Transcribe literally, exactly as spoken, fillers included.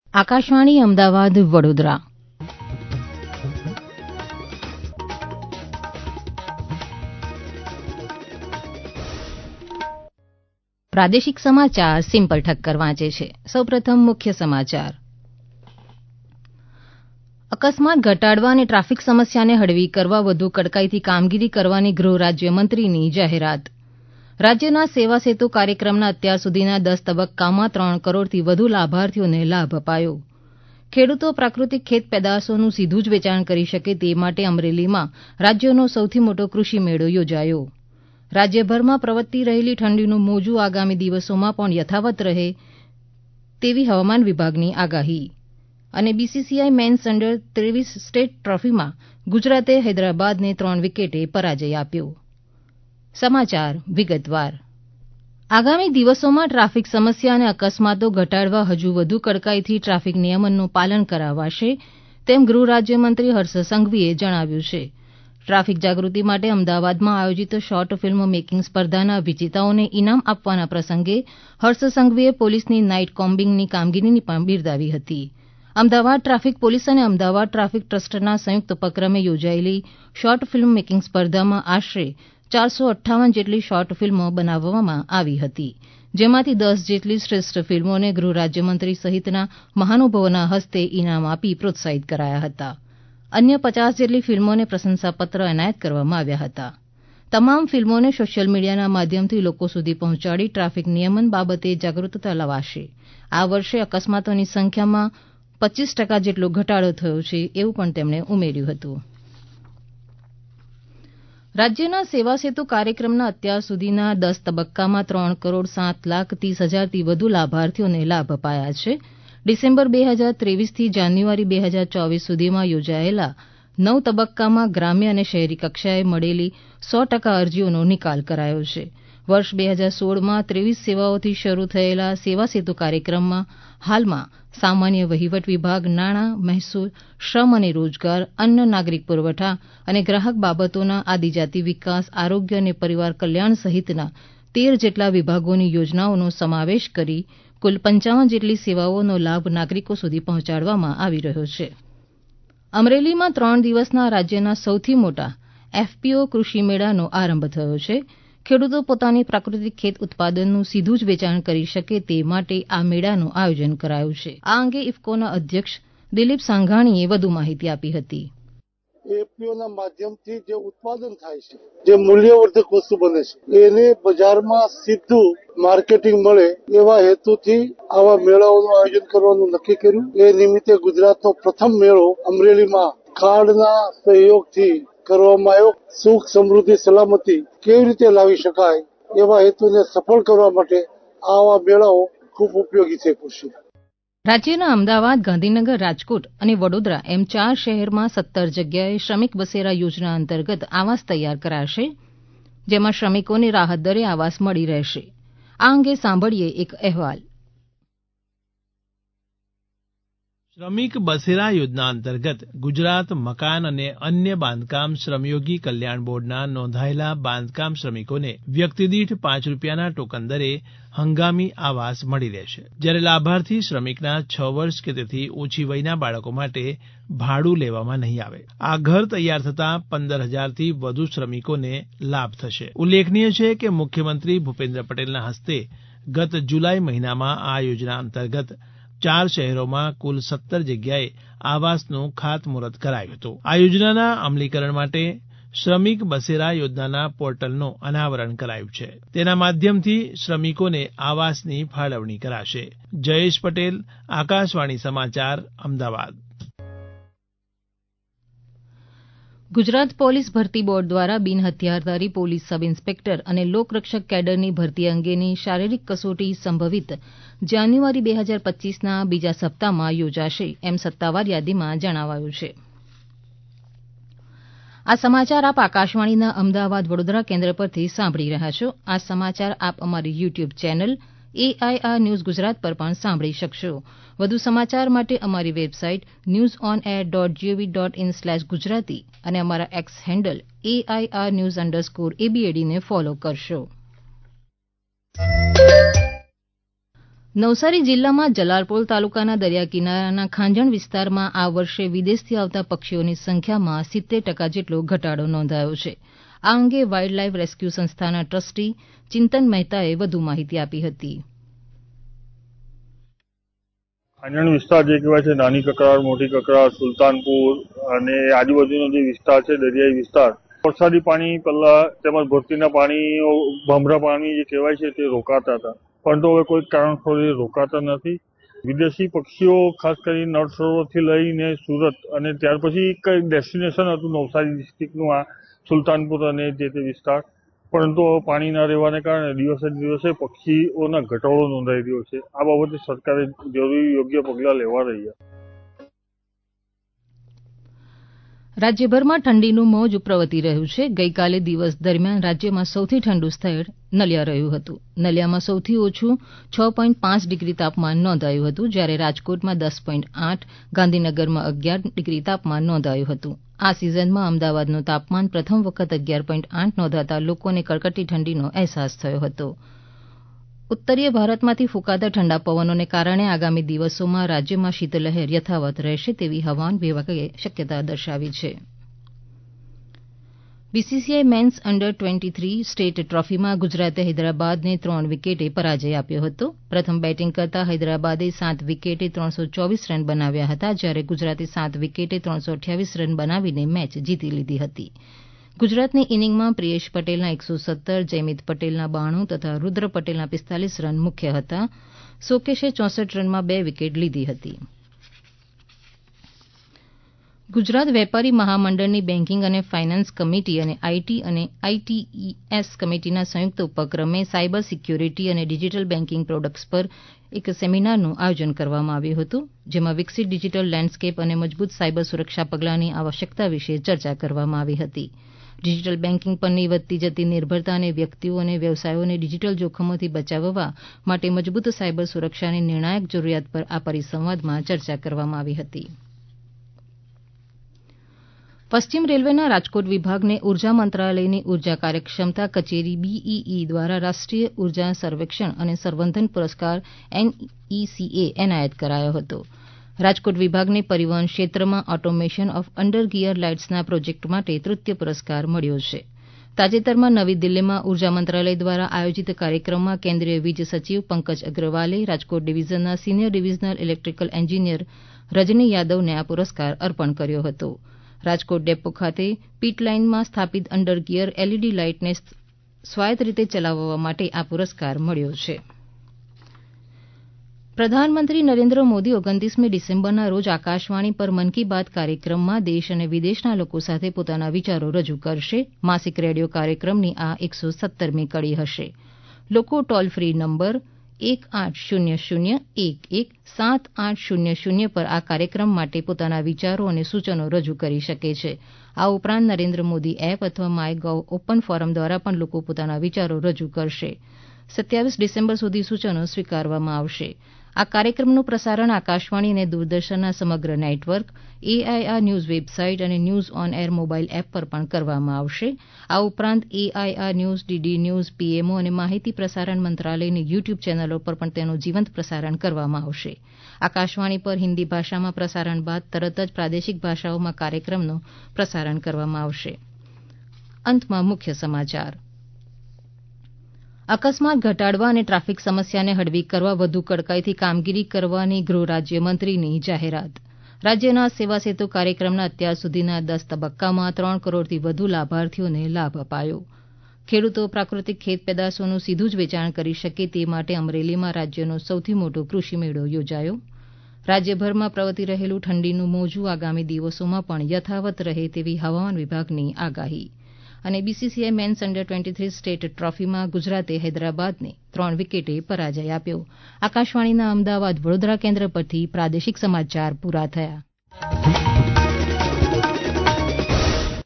આકાશવાણી અમદાવાદ વડોદરા પ્રાદેશિક સમાચાર સિમ્પલ ઠક્કર વાંચે છે. સૌપ્રથમ મુખ્ય સમાચાર. અકસ્માત ઘટાડવા અને ટ્રાફિક સમસ્યાને હળવી કરવા વધુ કડકાઈથી કામગીરી કરવાની ગૃહ રાજ્યમંત્રીની જાહેરાત. રાજ્યના સેવા સેતુ કાર્યક્રમના અત્યાર સુધીના દસ તબક્કામાં ત્રણ કરોડથી વધુ લાભાર્થીઓને લાભ અપાયો. ખેડૂતો પ્રાકૃતિક ખેત પેદાશોનું સીધું જ વેચાણ કરી શકે તે માટે અમરેલીમાં રાજ્યનો સૌથી મોટો કૃષિ મેળો યોજાયો. રાજ્યભરમાં પ્રવર્તી રહેલી ઠંડીનું મોજું આગામી દિવસોમાં પણ યથાવત રહે તેવી હવામાન વિભાગની આગાહી. અને બીસીસીઆઈ મેન્સ અંડર ત્રેવીસ સ્ટેટ ટ્રોફીમાં ગુજરાતે હૈદરાબાદને ત્રણ વિકેટે પરાજય આપ્યો. સમાચાર વિગતવાર. આગામી દિવસોમાં ટ્રાફિક સમસ્યા અને અકસ્માતો ઘટાડવા હજુ વધુ કડકાઈથી ટ્રાફિક નિયમનનું પાલન કરાવાશે તેમ ગૃહ રાજ્યમંત્રી હર્ષ સંઘવીએ જણાવ્યું છે. ટ્રાફિક જાગૃતિ માટે અમદાવાદમાં આયોજિત શોર્ટ ફિલ્મ મેકિંગ સ્પર્ધાના વિજેતાઓને ઇનામ આપવાના પ્રસંગે હર્ષ સંઘવીએ પોલીસની નાઇટ કોમ્બિંગની કામગીરીને પણ બિરદાવી હતી. અમદાવાદ ટ્રાફિક પોલીસ અને અમદાવાદ ટ્રાફિક ટ્રસ્ટના સંયુક્ત ઉપક્રમે યોજાયેલી શોર્ટ ફિલ્મ મેકિંગ સ્પર્ધામાં આશરે ચારસો અઠ્ઠાવન જેટલી શોર્ટ ફિલ્મો બનાવવામાં આવી હતી. જેમાંથી દસ જેટલી શ્રેષ્ઠ ફિલ્મોને ગૃહ રાજ્યમંત્રી સહિતના મહાનુભાવોના હસ્તે ઇનામ આપી પ્રોત્સાહિત કરાયા હતા. અન્ય પચાસ જેટલી ફિલ્મોને પ્રશંસાપત્ર એનાયત કરવામાં આવ્યા હતા. તમામ ફિલ્મોને સોશિયલ મીડિયાના માધ્યમથી લોકો સુધી પહોંચાડી ટ્રાફિક નિયમન બાબતે જાગૃતતા લાવાશે. આ વર્ષે અકસ્માતોની સંખ્યામાં પચીસ ટકા જેટલો ઘટાડો થયો છે એવું પણ તેમણે ઉમેર્યું હતું. રાજ્યના સેવા સેતુ કાર્યક્રમના અત્યાર સુધીના દસ તબક્કામાં ત્રણ કરોડ સાત લાખ ત્રીસ હજારથી વધુ લાભાર્થીઓને લાભ અપાયા છે. ડિસેમ્બર બે હજાર ત્રેવીસથી જાન્યુઆરી બે હજાર ચોવીસ સુધીમાં યોજાયેલા નવ તબક્કામાં ગ્રામ્ય અને શહેરી કક્ષાએ મળેલી સો ટકા અરજીઓનો નિકાલ કરાયો છે. વર્ષ બે હજાર સોળમાં ત્રેવીસ સેવાઓથી શરૂ થયેલા સેવા સેતુ કાર્યક્રમમાં હાલમાં સામાન્ય વહીવટ વિભાગ, નાણાં, મહેસૂલ, શ્રમ અને રોજગાર, અન્ન નાગરિક પુરવઠા અને ગ્રાહક બાબતોના આદિજાતિ વિકાસ, આરોગ્ય અને પરિવાર કલ્યાણ સહિતના તેર જેટલા વિભાગોની યોજનાઓનો સમાવેશ કરી કુલ પંચાવન જેટલી સેવાઓનો લાભ નાગરિકો સુધી પહોંચાડવામાં આવી રહ્યો છે. અમરેલીમાં ત્રણ દિવસના રાજ્યના સૌથી મોટા એફપીઓ કૃષિ મેળાનો આરંભ થયો છે. ખેડૂતો પોતાની પ્રાકૃતિક ખેત ઉત્પાદનનું સીધું જ વેચાણ કરી શકે તે માટે આ મેળાનું આયોજન કરાયું છે. આ અંગે ઇફકોના અધ્યક્ષ દિલીપ સાંઘાણીએ વધુ માહિતી આપી હતી. એફપીઓના માધ્યમથી જે ઉત્પાદન થાય છે, જે મૂલ્યવર્ધક વસ્તુ બને છે, એને બજારમાં સીધું માર્કેટિંગ મળે એવા હેતુથી આવા મેળાઓનું આયોજન કરવાનું નક્કી કર્યું. એ નિમિત્તે ગુજરાતનો પ્રથમ મેળો અમરેલીમાં ખાંડના સહયોગથી કરવામાં આવ્યો. સુખ, સમૃદ્ધિ, સલામતી કેવી રીતે લાવી શકાય એવા હેતુને સફળ કરવા માટે આવા મેળાઓ ખૂબ ઉપયોગી છે. કૃષિ રાજ્યના અમદાવાદ, ગાંધીનગર, રાજકોટ અને વડોદરા એમ ચાર શહેરમાં સત્તર જગ્યાએ શ્રમિક બસેરા યોજના અંતર્ગત આવાસ તૈયાર કરાશે, જેમાં શ્રમિકોને રાહત દરે આવાસ મળી રહેશે. આ અંગે સાંભળીએ એક અહેવાલ. શ્રમિક બસેરા યોજના અંતર્ગત ગુજરાત મકાન અને અન્ય બાંધકામ શ્રમયોગી કલ્યાણ બોર્ડના નોંધાયેલા બાંધકામ શ્રમિકોને વ્યક્તિદીઠ પાંચ રૂપિયાના ટોકન દરે હંગામી આવાસ મળી રહેશે. જ્યારે લાભાર્થી શ્રમિકના છ વર્ષ કે તેથી ઓછી વયના બાળકો માટે ભાડું લેવામાં નહીં આવે. આ ઘર તૈયાર થતાં પંદર હજારથી વધુ શ્રમિકોને લાભ થશે. ઉલ્લેખનીય છે કે મુખ્યમંત્રી ભૂપેન્દ્ર પટેલના હસ્તે ગત જુલાઈ મહિનામાં આ યોજના અંતર્ગત ચાર શહેરોમાં કુલ સત્તર જગ્યાએ આવાસનું ખાતમુહૂર્ત કરાયું હતું. આ યોજનાના અમલીકરણ માટે શ્રમિક બસેરા યોજનાના પોર્ટલનું અનાવરણ કરાયું છે. તેના માધ્યમથી શ્રમિકોને આવાસની ફાળવણી કરાશે. જયેશ પટેલ, આકાશવાણી સમાચાર, અમદાવાદ. ગુજરાત પોલીસ ભરતી બોર્ડ દ્વારા બિન હથિયારધારી પોલીસ સબ ઇન્સ્પેક્ટર અને લોકરક્ષક કેડરની ભરતી અંગેની શારીરિક કસોટી સંભવિત જાન્યુઆરી બે હજાર પચીસના બીજા સપ્તાહમાં યોજાશે એમ સત્તાવાર યાદીમાં જણાવાયું છે. આ સમાચાર આપ આકાશવાણીના અમદાવાદ વડોદરા કેન્દ્ર પરથી સાંભળી રહ્યા છો. આ સમાચાર આપ અમારી YouTube channel AIR news Gujarat પર પણ સાંભળી શકશો. વધુ સમાચાર માટે અમારી website news on air dot GOV dot in slash Gujarati અને અમારા X handle AIR news underscore એબીએડીને ફોલો કરશો. નવસારી જિલ્લામાં જલાલપોર તાલુકાના દરિયા કિનારાના ખાંજણ વિસ્તારમાં આ વર્ષે વિદેશથી આવતા પક્ષીઓની સંખ્યામાં સિત્તેર ટકા જેટલો ઘટાડો નોંધાયો છે. આ અંગે વાઇલ્ડ લાઇફ રેસ્ક્યુ સંસ્થાના ટ્રસ્ટી ચિંતન મહેતાએ વધુ માહિતી આપી હતી. ખાંજણ વિસ્તાર જે કહેવાય છે, નાની કકરાડ, મોટી કકરાડ, સુલતાનપુર અને આજુબાજુનો જે વિસ્તાર છે, દરિયાઈ વિસ્તાર, વરસાદી પાણી પહેલા તેમજ ભરતીના પાણીઓ, ભામરા પાણી જે કહેવાય છે તે રોકાતા હતા, પરંતુ હવે કોઈ કારણસર એ રોકાતા નથી. વિદેશી પક્ષીઓ ખાસ કરીને નળ સરોવરથી લઈને સુરત અને ત્યાર પછી કઈ ડેસ્ટિનેશન હતું નવસારી ડિસ્ટ્રિક્ટનું આ સુલતાનપુર અને જે તે વિસ્તાર, પરંતુ હવે પાણી ના રહેવાને કારણે દિવસે દિવસે પક્ષીઓના ઘટાડો નોંધાઈ રહ્યો છે. આ બાબતે સરકારે જરૂરી યોગ્ય પગલાં લેવા રહ્યા. રાજ્યભરમાં ઠંડીનું મોજું પ્રવર્તી રહ્યું છે. ગઈકાલે દિવસ દરમિયાન રાજ્યમાં સૌથી ઠંડુ સ્થળ નલિયા રહ્યું હતું. નલિયામાં સૌથી ઓછું છ પોઈન્ટ પાંચ ડિગ્રી તાપમાન નોંધાયું હતું, જ્યારે રાજકોટમાં દસ પોઈન્ટ આઠ, ગાંધીનગરમાં અગિયાર ડિગ્રી તાપમાન નોંધાયું હતું. આ સિઝનમાં અમદાવાદનું તાપમાન પ્રથમ વખત અગિયાર પોઈન્ટ આઠ નોંધાતા લોકોને કડકડતી ઠંડીનો અહેસાસ થયો હતો. ઉત્તરીય ભારતમાંથી ફૂંકાતા ઠંડા પવનોને કારણે આગામી દિવસોમાં રાજ્યમાં શીતલહેર યથાવત રહેશે તેવી હવામાન વિભાગે શક્યતા દર્શાવી છે. BCCI men's under twenty three state ટ્રોફીમાં ગુજરાતે હૈદરાબાદને ત્રણ વિકેટે પરાજય આપ્યો હતો. પ્રથમ બેટિંગ કરતા હૈદરાબાદે સાત વિકેટે ત્રણસો ચોવીસ રન બનાવ્યા હતા, જ્યારે ગુજરાતે સાત વિકેટે ત્રણસો અઠ્યાવીસ રન બનાવીને મેચ જીતી લીધી હતી. ગુજરાતની ઇનિંગમાં પ્રિયેશ પટેલના એકસો સત્તર, જયમીત પટેલના બાણું તથા રુદ્ર પટેલના પિસ્તાલીસ રન મુખ્ય હતા. શોકેશે ચોસઠ રનમાં બે વિકેટ લીધી હતી. ગુજરાત વેપારી મહામંડળની બેન્કિંગ અને ફાઇનાન્સ કમિટી અને આઈટી અને આઈટીઈએસ કમિટીના સંયુક્ત ઉપક્રમે સાયબર સિક્યોરિટી અને ડિજીટલ બેન્કિંગ પ્રોડક્ટ્સ પર એક સેમિનારનું આયોજન કરવામાં આવ્યું હતું, જેમાં વિકસિત ડિજીટલ લેન્ડસ્કેપ અને મજબૂત સાયબર સુરક્ષા પગલાંની આવશ્યકતા વિશે ચર્ચા કરવામાં આવી હતી. ડિજીટલ બેન્કિંગ પરની વધતી જતી નિર્ભરતા અને વ્યક્તિઓ અને વ્યવસાયોને ડિજીટલ જોખમોથી બચાવવા માટે મજબૂત સાયબર સુરક્ષાની નિર્ણાયક જરૂરિયાત પર આ પરિસંવાદમાં ચર્ચા કરવામાં આવી હતી. પશ્ચિમ રેલવેના રાજકોટ વિભાગને ઉર્જા મંત્રાલયની ઉર્જા કાર્યક્ષમતા કચેરી બીઈઈ દ્વારા રાષ્ટ્રીય ઉર્જા સર્વેક્ષણ અને સંવર્ધન પુરસ્કાર એનઈસીએ એનાયત કરાયો હતો. રાજકોટ વિભાગને પરિવહન ક્ષેત્રમાં ઓટોમેશન ઓફ અંડર ગિયર લાઇટ્સના પ્રોજેક્ટ માટે તૃતીય પુરસ્કાર મળ્યો છે. તાજેતરમાં નવી દિલ્હીમાં ઉર્જા મંત્રાલય દ્વારા આયોજિત કાર્યક્રમમાં કેન્દ્રીય વીજ સચિવ પંકજ અગ્રવાલે રાજકોટ ડિવિઝનના senior divisional electrical engineer Rajni યાદવને આ પુરસ્કાર અર્પણ કર્યો હતો. રાજકોટ ડેપો ખાતે પીટ લાઇનમાં સ્થાપિત અંડર ગિયર એલઈડી લાઇટને સ્વાયત્ત રીતે ચલાવવા માટે આ પુરસ્કાર મળ્યો છે. પ્રધાનમંત્રી નરેન્દ્ર મોદી ઓગણત્રીસમી ડિસેમ્બરના રોજ આકાશવાણી પર મન કી બાત કાર્યક્રમમાં દેશ અને વિદેશના લોકો સાથે પોતાના વિચારો રજૂ કરશે. માસિક રેડિયો કાર્યક્રમની આ એકસો સત્તરમી કડી હશે. લોકો ટોલ ફ્રી નંબર એક આઠ શૂન્ય શૂન્ય એક એક સાત આઠ શૂન્ય શૂન્ય પર આ કાર્યક્રમ માટે પોતાના વિચારો અને સૂચનો રજૂ કરી શકે છે. આ ઉપરાંત નરેન્દ્ર મોદી એપ અથવા માય ગોવ ઓપન ફોરમ દ્વારા પણ લોકો પોતાના વિચારો રજૂ કરશે. સત્યાવીસ ડિસેમ્બર સુધી સૂચનો સ્વીકારવામાં આવશે. આ કાર્યક્રમનું પ્રસારણ આકાશવાણી અને દૂરદર્શનના સમગ્ર નેટવર્ક, એઆઈઆર ન્યૂઝ વેબસાઇટ અને news on air mobile app પર પણ કરવામાં આવશે. આ ઉપરાંત AIR news, DD news, PMO અને માહિતી પ્રસારણ મંત્રાલયની યુટ્યુબ ચેનલો પર પણ તેનું જીવંત પ્રસારણ કરવામાં આવશે. આકાશવાણી પર હિન્દી ભાષામાં પ્રસારણ બાદ તરત જ પ્રાદેશિક ભાષાઓમાં કાર્યક્રમનું પ્રસારણ કરવામાં આવશે. અંતમાં મુખ્ય સમાચાર. અકસ્માત ઘટાડવા અને ટ્રાફિક સમસ્યાને હળવી કરવા વધુ કડકાઈથી કામગીરી કરવાની ગૃહ રાજ્યમંત્રીની જાહેરાત. રાજ્યના સેવા સેતુ કાર્યક્રમના અત્યાર સુધીના દસ તબક્કામાં ત્રણ કરોડથી વધુ લાભાર્થીઓને લાભ અપાયો. ખેડૂતો પ્રાકૃતિક ખેત પેદાશોનું સીધું જ વેચાણ કરી શકે તે માટે અમરેલીમાં રાજ્યનો સૌથી મોટો કૃષિ મેળો યોજાયો. રાજ્યભરમાં પ્રવર્તી રહેલું ઠંડીનું મોજું આગામી દિવસોમાં પણ યથાવત રહે તેવી હવામાન વિભાગની આગાહી. અને BCCI men's under twenty three state ટ્રોફીમાં ગુજરાતે હૈદરાબાદને ત્રણ વિકેટે પરાજય આપ્યો. આકાશવાણીના અમદાવાદ વડોદરા કેન્દ્ર પરથી પ્રાદેશિક સમાચાર પૂરા થયા.